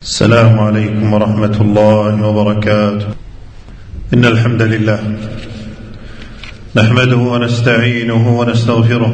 السلام عليكم ورحمة الله وبركاته. إن الحمد لله نحمده ونستعينه ونستغفره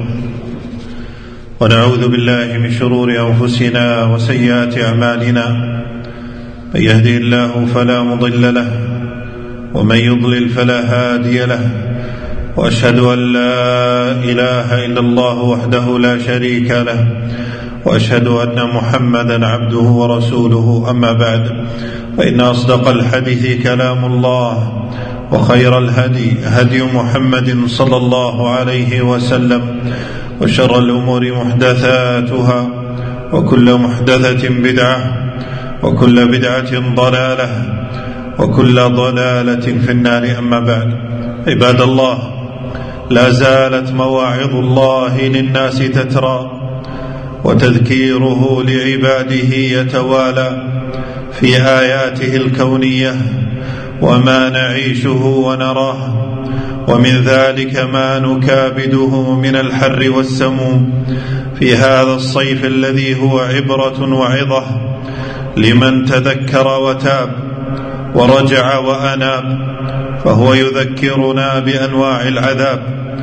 ونعوذ بالله من شرور أنفسنا وسيئات أعمالنا، من يهدي الله فلا مضل له ومن يضلل فلا هادي له، وأشهد أن لا إله إلا الله وحده لا شريك له، وأشهد أن محمدا عبده ورسوله. أما بعد، فإن أصدق الحديث كلام الله، وخير الهدي هدي محمد صلى الله عليه وسلم، وشر الأمور محدثاتها، وكل محدثة بدعة، وكل بدعة ضلالة، وكل ضلالة في النار. أما بعد، عباد الله، لا زالت مواعظ الله للناس تترى، وتذكيره لعباده يتوالى في آياته الكونية وما نعيشه ونراه، ومن ذلك ما نكابده من الحر والسموم في هذا الصيف الذي هو عبرة وعظة لمن تذكر وتاب ورجع وأناب، فهو يذكرنا بأنواع العذاب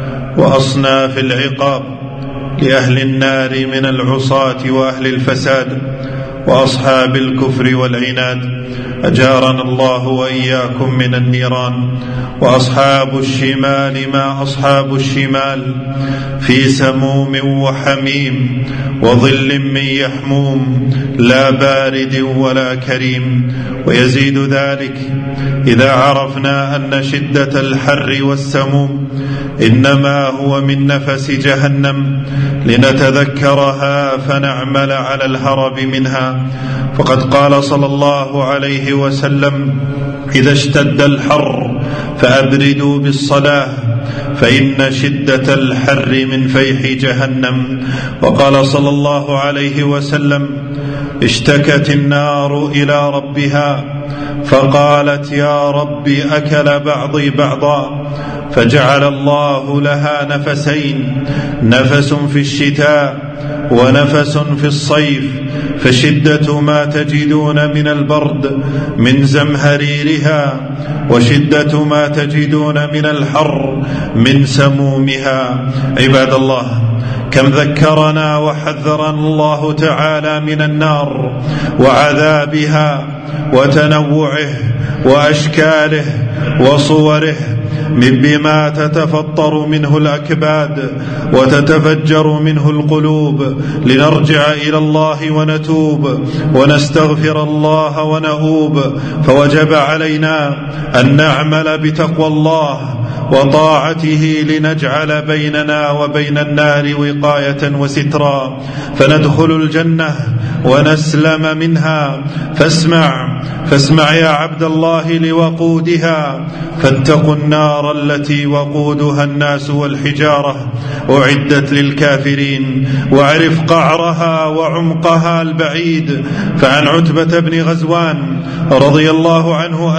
وأصناف العقاب لأهل النار من العصاة وأهل الفساد وأصحاب الكفر والعناد، أجارنا الله وإياكم من النيران. وأصحاب الشمال ما أصحاب الشمال، في سموم وحميم وظل من يحموم، لا بارد ولا كريم. ويزيد ذلك إذا عرفنا أن شدة الحر والسموم إنما هو من نفس جهنم، لنتذكرها فنعمل على الهرب منها. فقد قال صلى الله عليه وسلم: إذا اشتد الحر فأبردوا بالصلاة، فإن شدة الحر من فيح جهنم. وقال صلى الله عليه وسلم: اشتكت النار إلى ربها فقالت: يا رب أكل بعضي بعضا، فجعل الله لها نفسين، نفس في الشتاء ونفس في الصيف، فشدة ما تجدون من البرد من زمهريرها، وشدة ما تجدون من الحر من سمومها. عباد الله، كم ذكرنا وحذرنا الله تعالى من النار وعذابها وتنوعه وأشكاله وصوره، بما تتفطر منه الأكباد وتتفجر منه القلوب، لنرجع إلى الله ونتوب ونستغفر الله ونؤوب. فوجب علينا أن نعمل بتقوى الله وطاعته، لنجعل بيننا وبين النار وقاية وسترا، فندخل الجنة ونسلم منها. فاسمع يا عبد الله لوقودها، فاتقوا النار التي وقودها الناس والحجارة، أعدت للكافرين، واعرف قعرها وعمقها البعيد. فعن عتبة بن غزوان رضي الله عنه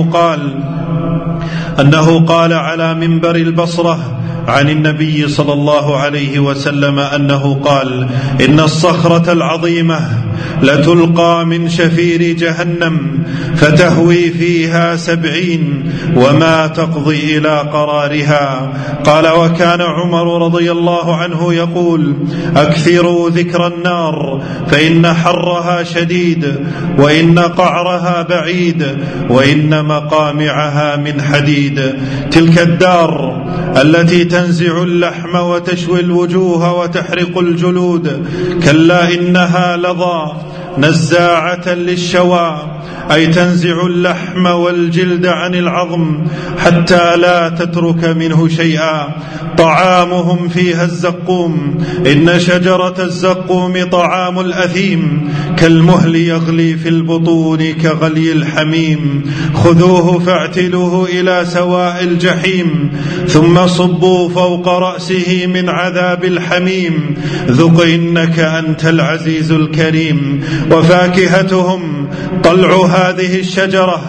أنه قال على منبر البصرة عن النبي صلى الله عليه وسلم أنه قال: إن الصخرة العظيمة لتلقى من شفير جهنم فتهوي فيها 70 وما تقضي إلى قرارها. قال: وكان عمر رضي الله عنه يقول: أكثروا ذكر النار، فإن حرها شديد، وإن قعرها بعيد، وإن مقامعها من حديد. تلك الدار التي تنزع اللحم وتشوي الوجوه وتحرق الجلود، كلا إنها لظى نزاعة للشوى، أي تنزع اللحم والجلد عن العظم حتى لا تترك منه شيئا. طعامهم فيها الزقوم، إن شجرة الزقوم طعام الأثيم، كالمهل يغلي في البطون كغلي الحميم. خذوه فاعتلوه إلى سواء الجحيم، ثم صبوا فوق رأسه من عذاب الحميم، ذق إنك أنت العزيز الكريم. وفاكهتهم طلع هذه الشجرة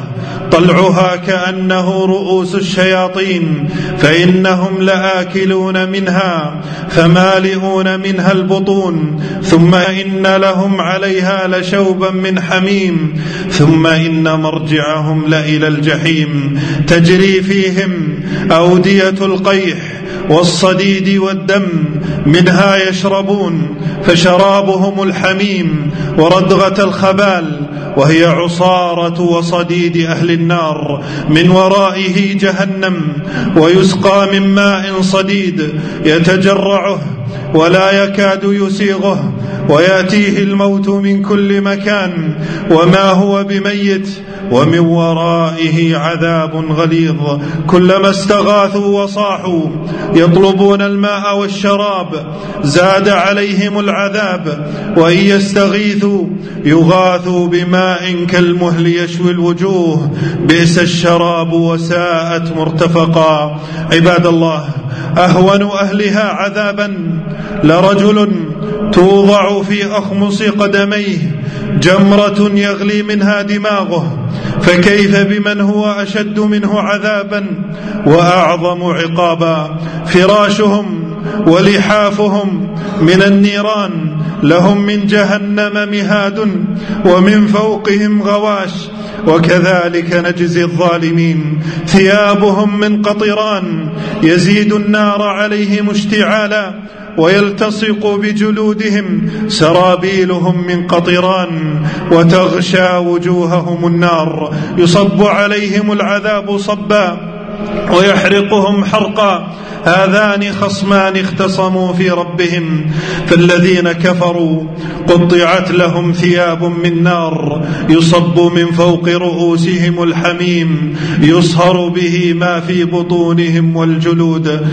طلعها كأنه رؤوس الشياطين، فإنهم لآكلون منها فمالئون منها البطون، ثم إن لهم عليها لشوبا من حميم، ثم إن مرجعهم لإلى الجحيم تجري فيهم أودية القيح والصديد والدم، منها يشربون، فشرابهم الحميم وردغة الخبال، وهي عصارة وصديد أهل النار، من ورائه جهنم، ويسقى من ماء صديد يتجرعه ولا يكاد يسيغه، ويأتيه الموت من كل مكان وما هو بميت، ومن ورائه عذاب غليظ، كلما استغاثوا وصاحوا يطلبون الماء والشراب زاد عليهم العذاب، وإن يستغيثوا يغاثوا بماء كالمهل يشوي الوجوه، بئس الشراب وساءت مرتفقا. عباد الله، أهون أهلها عذابا لرجل توضع في أخمص قدميه جمرة يغلي منها دماغه، فكيف بمن هو أشد منه عذابا وأعظم عقابا. فراشهم ولحافهم من النيران، لهم من جهنم مهاد ومن فوقهم غواش، وكذلك نجزي الظالمين. ثيابهم من قطران يزيد النار عليهم اشتعالا، ويلتصق بجلودهم سرابيلهم من قطران، وتغشى وجوههم النار، يصب عليهم العذاب صبا ويحرقهم حرقا. هذان خصمان اختصموا في ربهم، فالذين كفروا قطعت لهم ثياب من نار يصب من فوق رؤوسهم الحميم، يصهر به ما في بطونهم والجلود،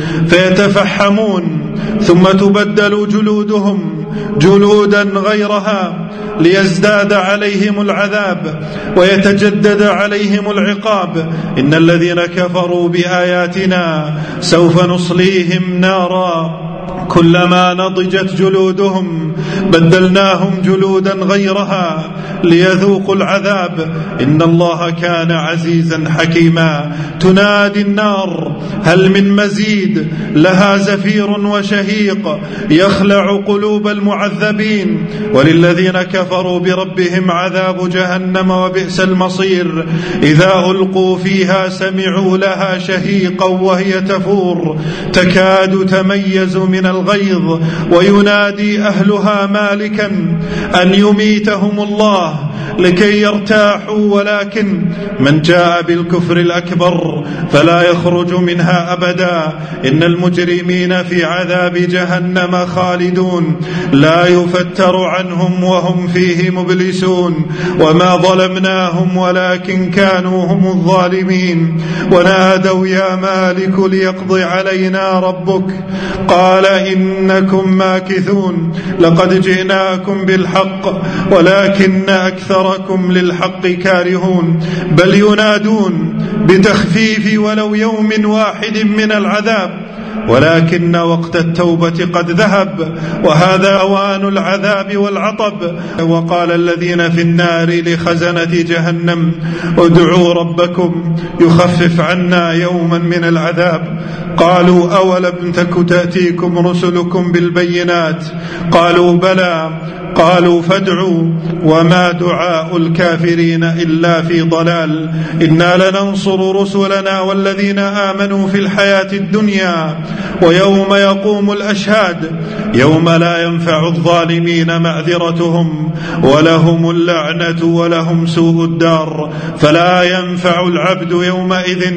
فيتفحمون، ثم تبدل جلودهم جلودا غيرها ليزداد عليهم العذاب ويتجدد عليهم العقاب. إن الذين كفروا بآياتنا سوف نصليهم نارا كلما نضجت جلودهم بدلناهم جلودا غيرها ليذوقوا العذاب، إن الله كان عزيزا حكيما. تنادي النار هل من مزيد، لها زفير وشهيق يخلع قلوب المعذبين. وللذين كفروا بربهم عذاب جهنم وبئس المصير، إذا ألقوا فيها سمعوا لها شهيقا وهي تفور تكاد تميز من الغيظ، وينادي أهلها مالكا أن يميتهم الله لكي يرتاحوا، ولكن من جاء بالكفر الأكبر فلا يخرج منها أبدا. إن المجرمين في عذاب جهنم خالدون لا يفتر عنهم وهم فيه مبلسون. وما ظلمناهم ولكن كانوا هم الظالمين. ونادوا يا مالك ليقضي علينا ربك، قال إنكم ماكثون، لقد جئناكم بالحق ولكن أكثركم للحق كارهون. بل ينادون بتخفيف ولو يوم واحد من العذاب، ولكن وقت التوبة قد ذهب، وهذا أوان العذاب والعطب. وقال الذين في النار لخزنة جهنم ادعوا ربكم يخفف عنا يوما من العذاب. قالوا أولم تك تأتيكم رسلكم بالبينات؟ قالوا بلى. قالوا فادعوا وما دعاء الكافرين إلا في ضلال. إنا لننصر رسلنا والذين آمنوا في الحياة الدنيا ويوم يقوم الأشهاد، يوم لا ينفع الظالمين معذرتهم ولهم اللعنة ولهم سوء الدار. فلا ينفع العبد يومئذ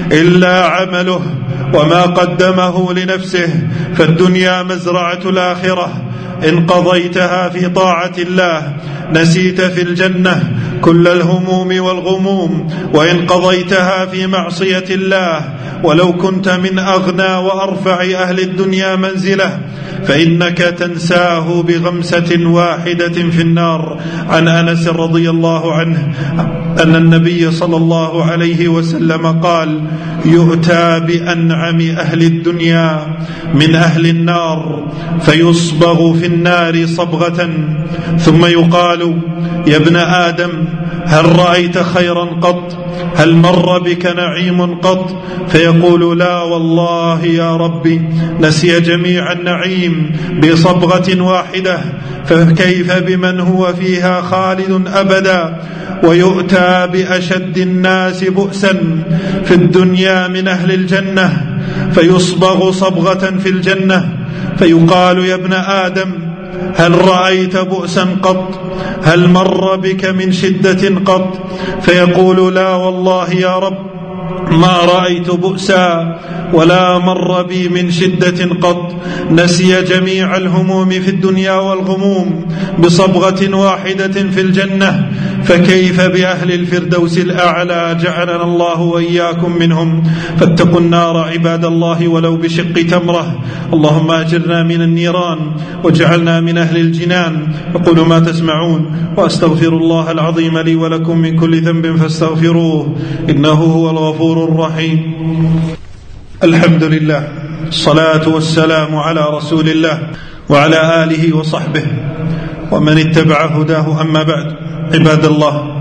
إلا عمله وما قدمه لنفسه، فالدنيا مزرعة الآخرة، إن قضيتها في طاعة الله نسيت في الجنة كل الهموم والغموم، وإن قضيتها في معصية الله ولو كنت من أغنى وأرفع أهل الدنيا منزلة فإنك تنساه بغمسة واحدة في النار. عن أنس رضي الله عنه أن النبي صلى الله عليه وسلم قال: يؤتى بأنعم أهل الدنيا من أهل النار فيصبغ في النار صبغة ثم يقال فيقال: يا ابن آدم هل رأيت خيرا قط؟ هل مر بك نعيم قط؟ فيقول: لا والله يا ربي، نسي جميع النعيم بصبغة واحدة، فكيف بمن هو فيها خالد أبدا؟ ويؤتى بأشد الناس بؤسا في الدنيا من أهل الجنة فيصبغ صبغة في الجنة، فيقال: يا ابن آدم هل رأيت بؤسا قط؟ هل مر بك من شدة قط؟ فيقول: لا والله يا رب، ما رأيت بؤسا ولا مر بي من شدة قط. نسي جميع الهموم في الدنيا والغموم بصبغة واحدة في الجنة، فكيف بأهل الفردوس الأعلى؟ جعلنا الله وإياكم منهم. فاتقوا النار عباد الله ولو بشق تمرة. اللهم أجرنا من النيران واجعلنا من أهل الجنان. أقول ما تسمعون وأستغفر الله العظيم لي ولكم من كل ذنب فاستغفروه إنه هو الغفور الرحيم. الحمد لله، الصلاة والسلام على رسول الله وعلى آله وصحبه ومن اتبع هداه. أما بعد، عباد الله،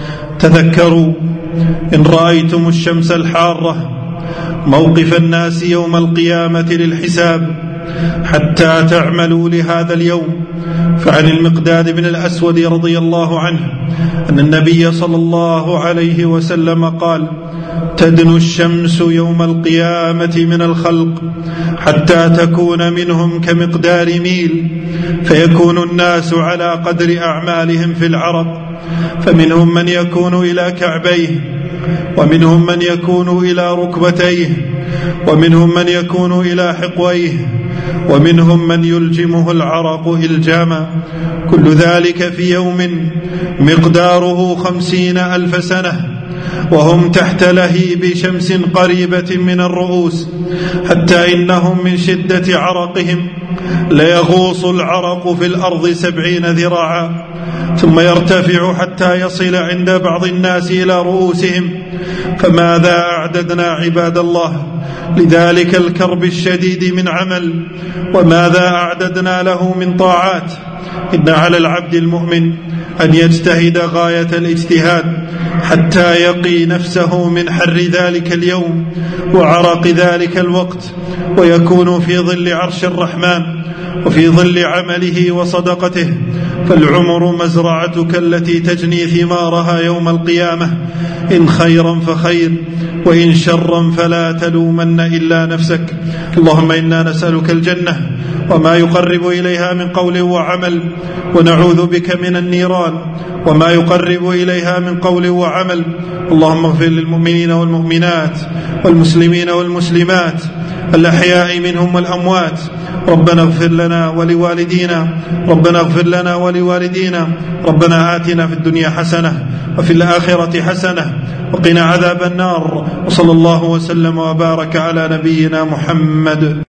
تذكروا إن رأيتم الشمس الحارة موقف الناس يوم القيامة للحساب حتى تعملوا لهذا اليوم. فعن المقداد بن الأسود رضي الله عنه أن النبي صلى الله عليه وسلم قال: تدنو الشمس يوم القيامة من الخلق حتى تكون منهم كمقدار ميل، فيكون الناس على قدر أعمالهم في العرق، فمنهم من يكون إلى كعبيه، ومنهم من يكون إلى ركبتيه، ومنهم من يكون إلى حقويه، ومنهم من يلجمه العرق إلجاما، كل ذلك في يوم مقداره 50,000 سنة، وهم تحت لهيب شمس قريبة من الرؤوس، حتى إنهم من شدة عرقهم ليغوص العرق في الأرض 70 ذراعا، ثم يرتفع حتى يصل عند بعض الناس إلى رؤوسهم. فماذا أعددنا عباد الله لذلك الكرب الشديد من عمل، وماذا أعددنا له من طاعات؟ إن على العبد المؤمن أن يجتهد غاية الاجتهاد حتى يقي نفسه من حر ذلك اليوم وعرق ذلك الوقت، ويكون في ظل عرش الرحمن وفي ظل عمله وصدقته. فالعمر مزرعتك التي تجني ثمارها يوم القيامة، إن خيرا فخير وإن شرا فلا تلومن إلا نفسك. اللهم إنا نسألك الجنة وما يقرب إليها من قول وعمل، ونعوذ بك من النيران وما يقرب إليها من قول وعمل. اللهم اغفر للمؤمنين والمؤمنات والمسلمين والمسلمات الأحياء منهم والأموات. ربنا اغفر لنا ولوالدينا، ربنا اغفر لنا ولوالدينا، ربنا آتنا في الدنيا حسنة وفي الآخرة حسنة وقنا عذاب النار. وصلى الله وسلم وبارك على نبينا محمد.